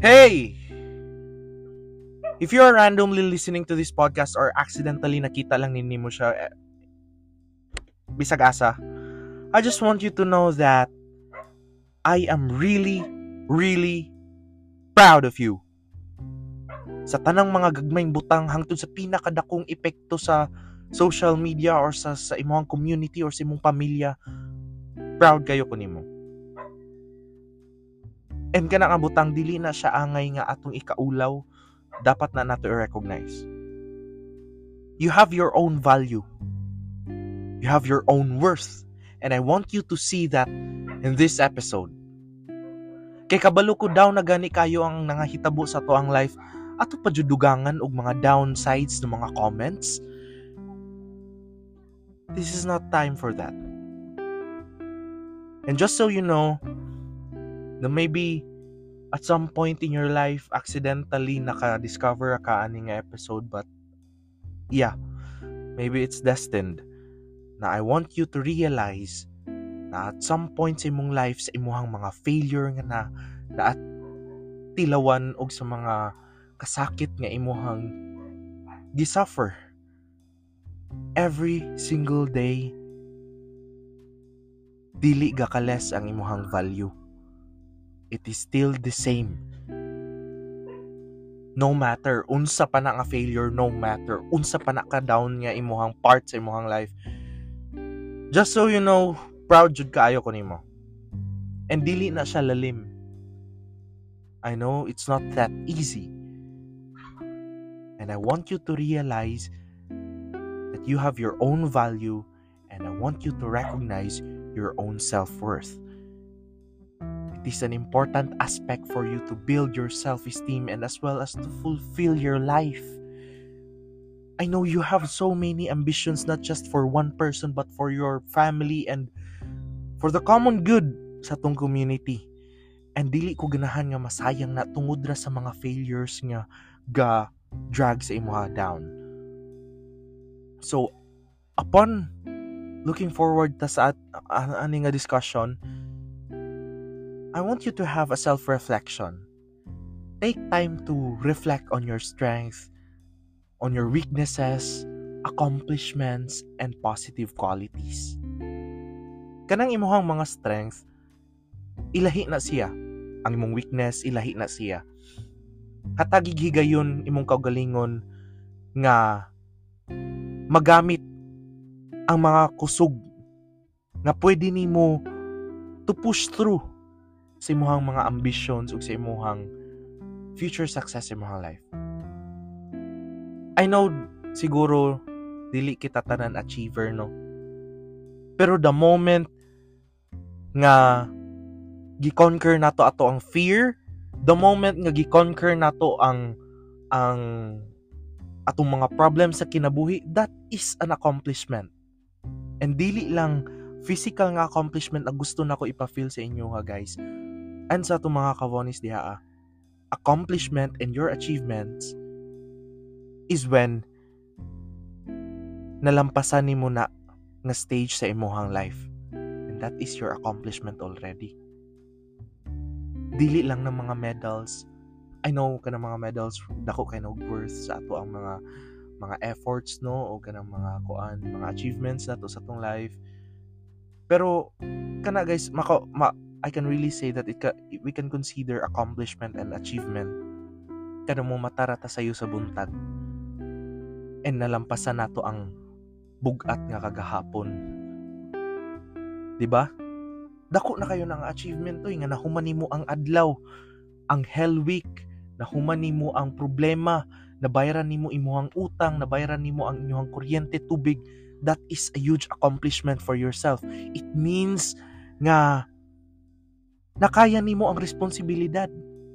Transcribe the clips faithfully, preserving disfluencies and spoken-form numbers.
Hey! If you are randomly listening to this podcast or accidentally nakita lang ninyo mo siya, eh, bisag asa, I just want you to know that I am really, really proud of you. Sa tanang mga gagmayng butang hangtod sa pinakadakong epekto sa social media or sa, sa imong community or sa imong pamilya, proud kayo ko nimo. And kana nga butang dili na siya angay nga atong ikaulaw, dapat na nato i-recognize. You have your own value. You have your own worth. And I want you to see that in this episode. Kay kabalo ko daw na gani kayo ang nangahitabo sa to ang life, ato pa jud dugangan og mga downsides ng mga comments. This is not time for that. And just so you know, na maybe at some point in your life, accidentally naka-discover ka ani nga episode, but yeah, maybe it's destined na I want you to realize na at some point sa imong life, sa imong mga failure nga na, na at tilawan og sa mga kasakit nga imong gisuffer every single day, dili gakales ang imong value. It is still the same. No matter unsa pa na nga failure, no matter unsa pa na ka down nga imong part sa imong life, just so you know, proud jud kaayo ko nimo. And dili na siya lalim. I know it's not that easy. And I want you to realize that you have your own value, and I want you to recognize your own self-worth. It is an important aspect for you to build your self-esteem and as well as to fulfill your life. I know you have so many ambitions, not just for one person but for your family and for the common good sa tong community. And dili ko ganahan nga masayang na tungod ra sa mga failures nga ga drag sa imo down. So upon looking forward ta sa uh, ani nga discussion, I want you to have a self-reflection. Take time to reflect on your strengths, on your weaknesses, accomplishments, and positive qualities. Kanang imuhang mga strengths, ilahi na siya. Ang imong weakness, ilahi na siya. Hatagig higayon imong kaugalingon nga magamit ang mga kusog nga pwede nimo to push through sa imong mga ambitions ug sa imong future success sa imong life. I know siguro dili kita tanan achiever, no? Pero the moment nga gi-conquer nato ato ang fear, the moment nga gi-conquer nato ang ang atong mga problems sa kinabuhi, that is an accomplishment. And dili lang physical nga accomplishment na gusto nako ipa-feel sa inyo ha, guys. And sa itong mga kavonis diha, accomplishment and your achievements is when nalampasan nimo na nga stage sa imong life. And that is your accomplishment already. Dili lang ng mga medals. I know ka ng mga medals, dako kay no worth sa ato ang mga mga efforts, no, o kanang mga kuan, mga achievements nato sa atong life. Pero kana guys, mako ma, I can really say that it ka, we can consider accomplishment and achievement kada mo matarata sayo sa buntag and nalampasan nato ang bugat nga kagahapon. Diba? Dako na kayo ng achievement to, nga nahuman nimo ang adlaw, ang hell week, nahuman nimo ang problema, nabayaran nimo imuhang utang, nabayaran nimo ang inyong kuryente, tubig. That is a huge accomplishment for yourself. It means nga nakaya nimo ang responsibilidad,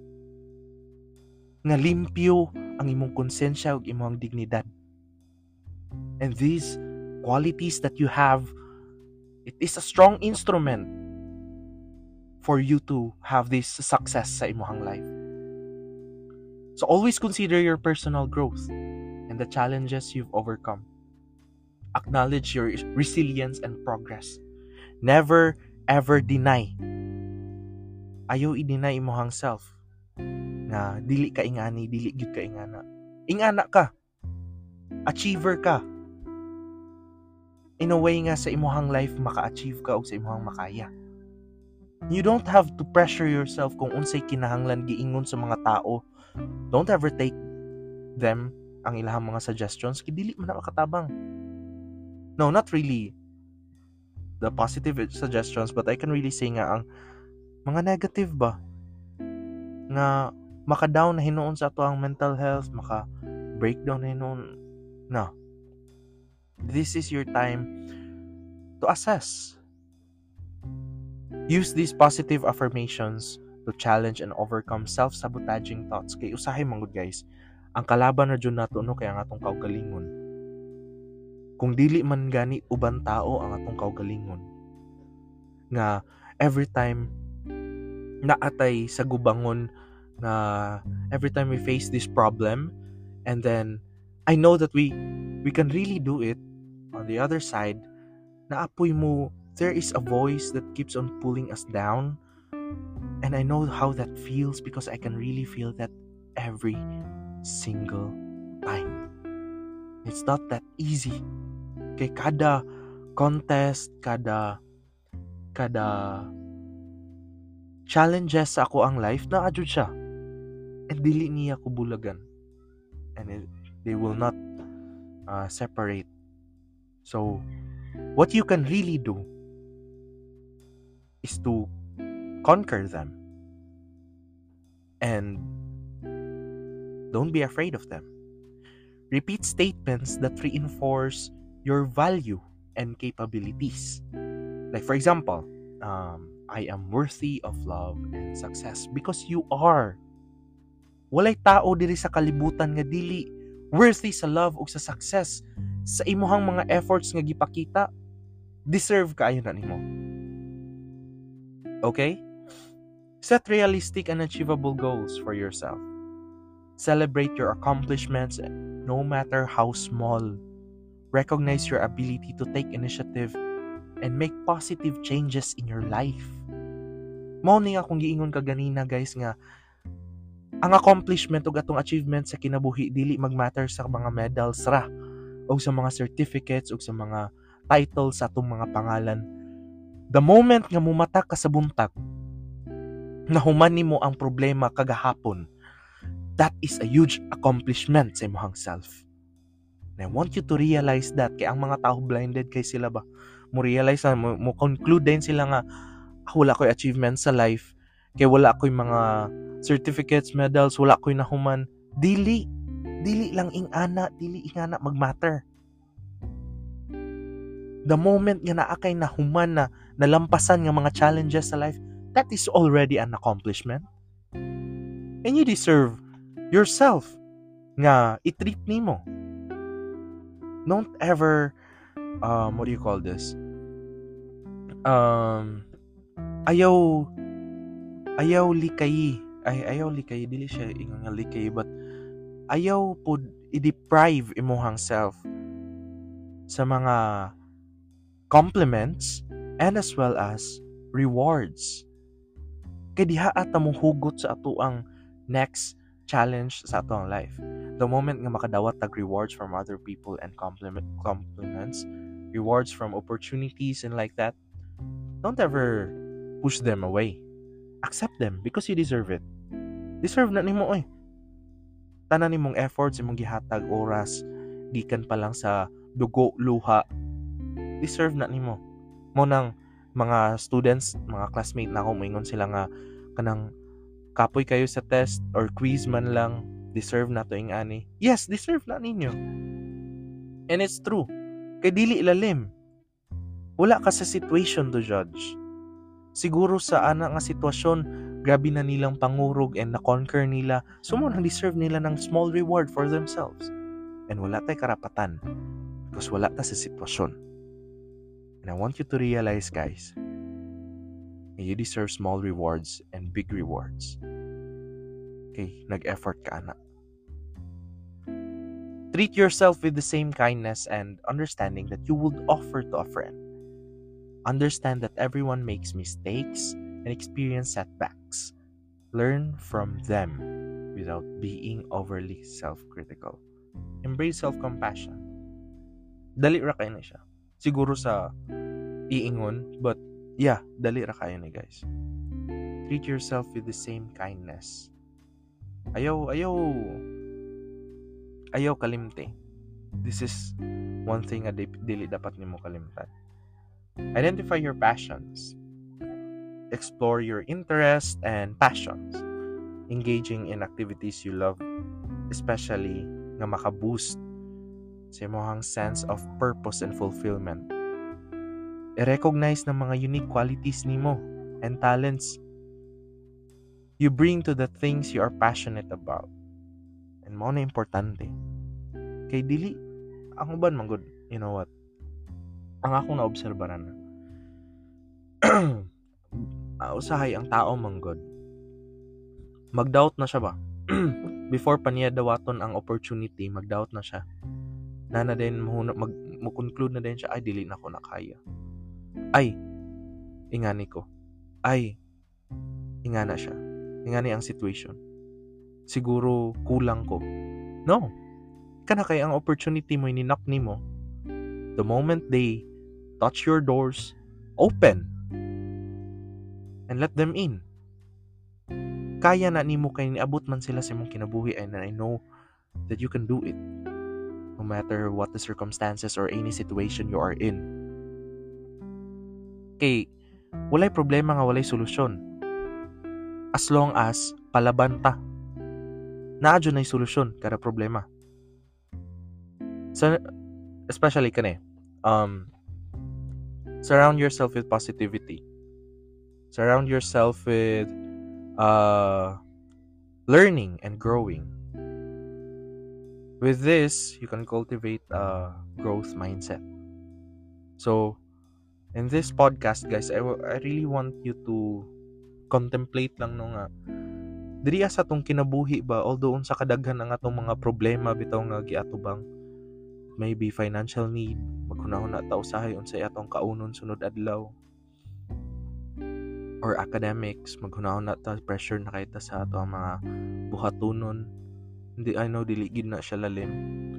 nga limpyo ang imong konsensya ug imong dignidad. And these qualities that you have, it is a strong instrument for you to have this success sa imong life. So always consider your personal growth and the challenges you've overcome. Acknowledge your resilience and progress. Never ever deny. Ayaw i-deny imong self nga dili ka ingani, dili gyud ka ingana. Ingana ka. Achiever ka. In a way nga sa imuhang life maka-achieve ka og sa imuhang makaya. You don't have to pressure yourself kung unsay kinahanglan giingon sa mga tao. Don't ever take them ang ilahang mga suggestions kay dili man na makatabang. No, not really the positive suggestions, but I can really say nga ang mga negative ba nga maka-down na hinuon sa ato ang mental health, maka-breakdown na hinuon. No. This is your time to assess. Use these positive affirmations to challenge and overcome self-sabotaging thoughts. Kay usahay manggod guys, ang kalaban na dyan nato no kaya ang atong kaugalingon. Kung dili man gani uban tao ang atong kaugalingon, nga every time naatay sa gubangon, na every time we face this problem, and then I know that we we can really do it. On the other side, naapoy mo, there is a voice that keeps on pulling us down, and I know how that feels because I can really feel that every single time. It's not that easy. Kay kada contest, kada kada challenges sa ako ang life, na adjud siya. And dili niya ko bulagan. And it, they will not uh, separate. So, what you can really do is to conquer them. And don't be afraid of them. Repeat statements that reinforce your value and capabilities. Like for example, um, I am worthy of love and success because you are. Walay tao diri sa kalibutan nga dili worthy sa love ug sa success. Sa imuhang mga efforts nga gipakita, deserve kaayo na nimo. Okay? Set realistic and achievable goals for yourself. Celebrate your accomplishments no matter how small. Recognize your ability to take initiative and make positive changes in your life. Mao ni akong giingon kaganina guys nga ang accomplishment ug atong achievement sa kinabuhi dili magmatter sa mga medals ra o sa mga certificates o sa mga titles sa atong mga pangalan. The moment nga mumatak ka sa buntag, nahuman nimo ang problema kagahapon, that is a huge accomplishment sa imong self. And I want you to realize that, kay ang mga tao blinded kay sila ba? Mo realize na, mo, mo conclude din sila nga, ah, wala ko'y achievement sa life, kay wala ko'y mga certificates, medals, wala ko'y nahuman. Dili. Dili lang ingana, dili ingana magmatter. The moment nga naa kay nahuman na nalampasan nga mga challenges sa life, that is already an accomplishment. And you deserve yourself nga i-treat nimo. Don't ever um what do you call this? Um ayaw ayaw likay. Ay ayaw likay dili siya ingon nga likay, but ayaw pud i-deprive imuhang self sa mga compliments and as well as rewards. Kay diha ata mo hugot sa ato ang next challenge sa ato ang life. The moment nga makadawat tag rewards from other people and compliment compliments, rewards from opportunities and like that, don't ever push them away. Accept them because you deserve it. Deserve na nimo oy. Tanan nimong efforts, imong gihatag oras, gikan pa lang sa dugo, luha, deserve na nimo. Mo nang mga students, mga classmate na ako, moingon sila nga kanang kapoy kayo sa test or quiz man lang, deserve na to ing ani. Yes, deserve na ninyo. And it's true. Kay dili ilalim. Wala ka sa situation to judge. Siguro sa ana nga sitwasyon, grabe na nilang pangurog and na-conquer nila, so mo nang deserve nila ng small reward for themselves. And wala tay karapatan because wala ta sa sitwasyon. And I want you to realize, guys, you deserve small rewards and big rewards. Okay, nag-effort ka na. Treat yourself with the same kindness and understanding that you would offer to a friend. Understand that everyone makes mistakes and experience setbacks. Learn from them. without being overly self-critical. Embrace self-compassion. Dali ra kayo na siya. Siguro sa iingon, but yeah, dali ra kayo ni guys. Treat yourself with the same kindness. Ayaw, ayaw, ayaw kalimte. This is one thing na dili dapat nimo kalimtan. Identify your passions. Explore your interests and passions. Engaging in activities you love, especially nga maka-boost sa imong sense of purpose and fulfillment. I-recognize ng mga unique qualities nimo and talents you bring to the things you are passionate about. And mao na importante. Kay dili ang uban man good, you know what? Ang akong naobserbaran na uh, usahay ang tao man good. Mag-doubt na siya ba? Before pa niya dawaton ang opportunity, mag-doubt na siya. Na na din mag mo-conclude na din siya, ay dili na ko nakaya. Ay ingani ko. Ay ingana siya. Ingani ang situation. Siguro kulang ko. No. Kana kay ang opportunity mo ini-knock nimo. The moment they touch your doors, open and let them in. Kaya na nimo kay niabot man sila sa imong kinabuhi, and I know that you can do it no matter what the circumstances or any situation you are in. Kay walay problema nga walay solusyon. As long as palaban ta, naadyo na'y solusyon kada problema. So, especially kani, um, surround yourself with positivity. Surround yourself with uh, learning and growing. With this, you can cultivate a growth mindset. So, in this podcast, guys, I, w- I really want you to contemplate lang no nga diri sa atong kinabuhi ba, although unsa kadaghan ang atong mga problema bitaw nga giatubang, maybe financial need, maghunahon na ta usahay unsay atong kaunon sunod adlaw, or academics, maghunahon na ta pressure na kay ta sa atong mga buhatonon. Hindi, I know dili gid na siya lalim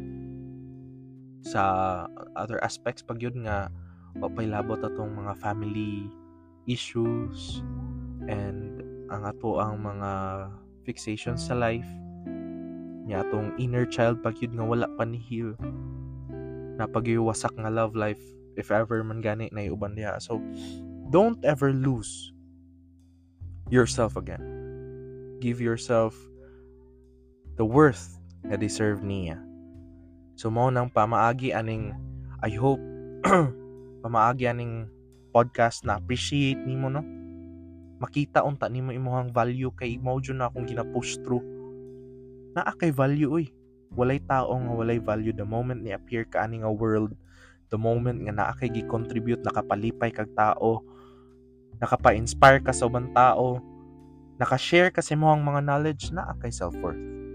sa other aspects pag yun nga wapay labot atong mga family issues and ang ato ang mga fixations sa life niya, atong inner child pag yun nga wala pa ni heal, na pag-iwasak nga love life if ever man gani na iuban diha. So don't ever lose yourself again. Give yourself the worth na deserve niya. So mao nang pamaagi aning, I hope pamaagi aning podcast na appreciate nimo no, makita unta nimo imong value, kay mao jud na akong gina-push through naa kay value oy. Walay tao nga walay value the moment ni appear ka ani nga world, the moment nga naa kay gi-contribute, nakapalipay kag tao, nakapa-inspire ka sa ubang tao, naka-share ka sa imong mga knowledge, naa kay self-worth.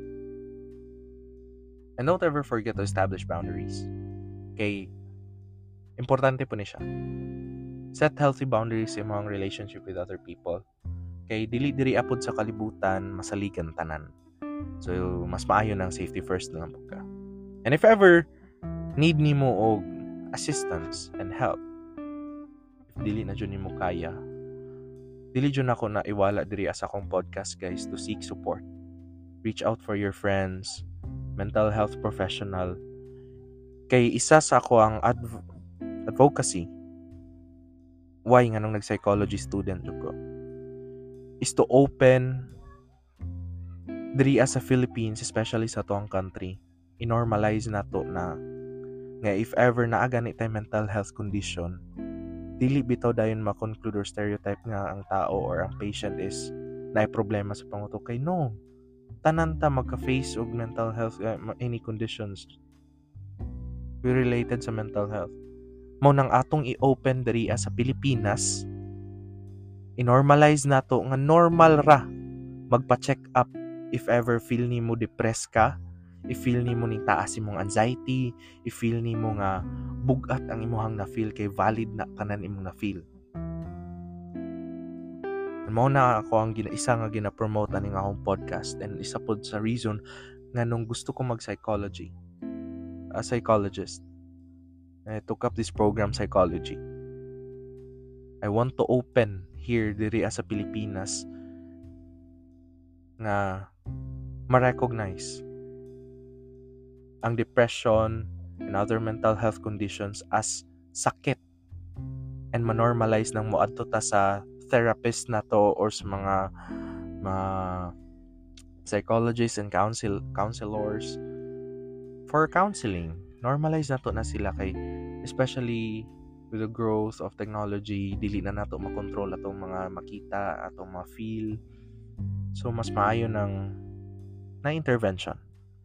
And don't ever forget to establish boundaries. Kay importante po ni siya. Set healthy boundaries sa imong relationship with other people. Kay dili diri apod sa kalibutan masaligan tanan. So mas maayo nang safety first lang po ka. And if ever need nimo og assistance and help, if dili na jud nimo kaya, dili jud nako na iwala diri sa akong podcast, guys, to seek support. Reach out for your friends, mental health professional. Kay isa sa ako ang adv- advocacy why nga nung nag-psychology student ko is to open diri sa Philippines, especially sa toang country, i-normalize na to na nga if ever na agani tay mental health condition, dili bitaw dayon ma-conclude or stereotype nga ang tao or ang patient is naay problema sa pangutok. Kay no, tanan ta magka-face og mental health, uh, any conditions we related sa mental health. Mao nang atong i-open diri sa Pilipinas, i-normalize nato nga normal ra magpa-check up if ever feel nimo depressed ka, if feel nimo ning taas imong anxiety, if feel nimo nga bugat ang imong na feel, kay valid na kanan imong na feel. Mao na ako ang gina, isa nga gina-promote ani nga akong podcast, and isa pod sa reason nga nung gusto ko mag-psychology, a psychologist, I took up this program psychology. I want to open here diri sa Pilipinas nga ma-recognize ang depression and other mental health conditions as sakit, and ma-normalize nang moadto ta sa therapist na to or sa mga mga psychologists and counsel counselors for counseling. Normalize nato na sila, kay especially with the growth of technology, dili na nato makontrol atong mga makita, atong mga feel. So mas maayo ng na intervention.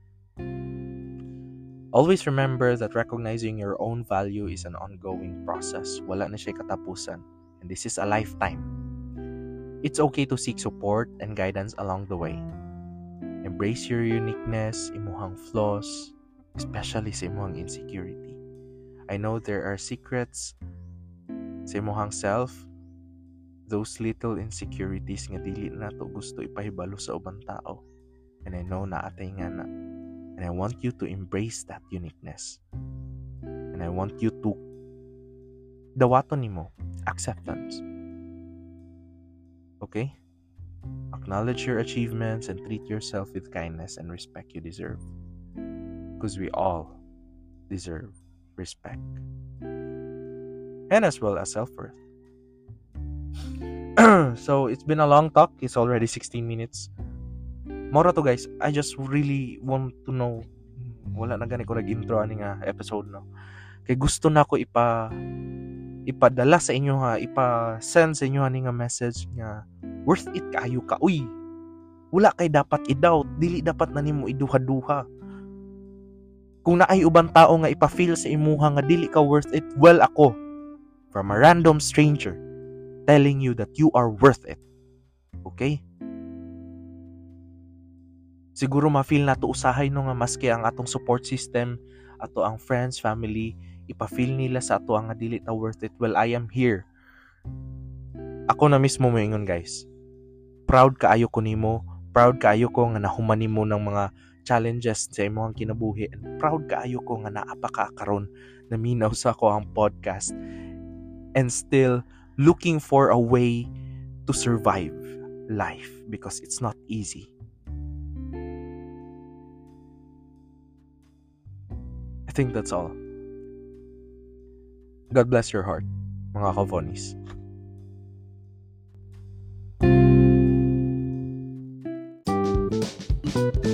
Always remember that recognizing your own value is an ongoing process. Wala na siya katapusan, and this is a lifetime. It's okay to seek support and guidance along the way. Embrace your uniqueness, imuhang flaws, especially sa imuhang insecurity. I know there are secrets sa imuhang self, those little insecurities nga dili na to gusto ipahibalo sa ubang tao. And I know na atay nga na. And I want you to embrace that uniqueness. And I want you to dawaton nimo acceptance. Okay? Acknowledge your achievements and treat yourself with kindness and respect you deserve. Because we all deserve respect. And as well as self-worth. So, it's been a long talk. It's already sixteen minutes. Mora to guys, I just really want to know. Wala na gani ko nag-intro ani nga episode, no? Kay gusto na ko ipa ipadala sa inyo ha, ipa-send sa inyo ani nga message nga worth it kaayo ka. Uy, wala kay dapat i-doubt, dili dapat na nimo iduha-duha. Kung naay ubang tao nga ipa-feel sa imuha nga dili ka worth it, well ako, from a random stranger, telling you that you are worth it. Okay? Siguro ma-feel na to usahay no nga maski ang atong support system, ato ang friends, family, ipa-feel nila sa ato ang nga dili ta worth it. Well, I am here. Ako na mismo moingon guys. Proud kaayo ko nimo, proud kaayo ko nga nahuman nimo ng mga challenges sa imong kinabuhi, and proud kaayo ko nga naa pa ka karon na minaw sa ako ang podcast and still looking for a way to survive life because it's not easy. I think that's all. God bless your heart, mga kavonis. Thank you.